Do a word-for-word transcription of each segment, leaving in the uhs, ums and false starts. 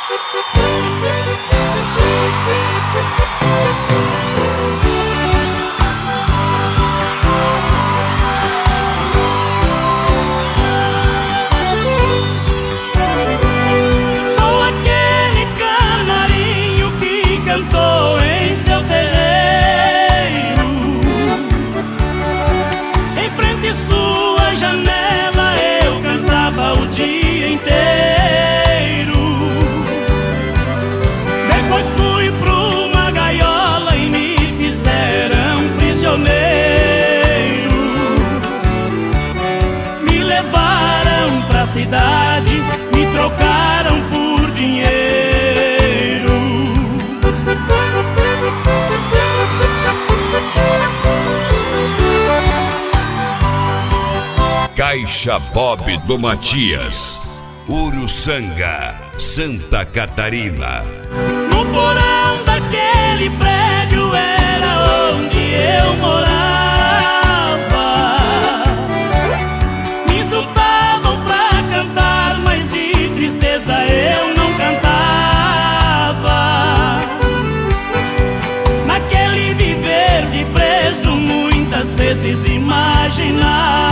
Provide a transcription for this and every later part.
Cidade, me trocaram por dinheiro. Caixa Bob do Matias, Uruçanga, Santa Catarina. No porão daquele prédio era onde eu morava. Eu não cantava. Naquele viver de preso muitas vezes imaginava,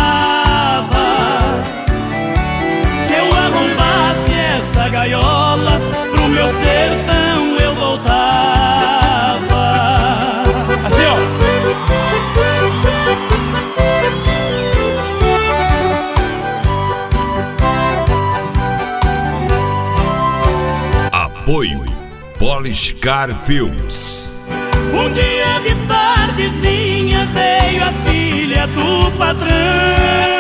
se eu arrombasse essa gaiola, pro meu sertão eu voltava. Assim, ó. Apoio Polishcar Filmes. Um dia de tardezinha veio a filha do patrão.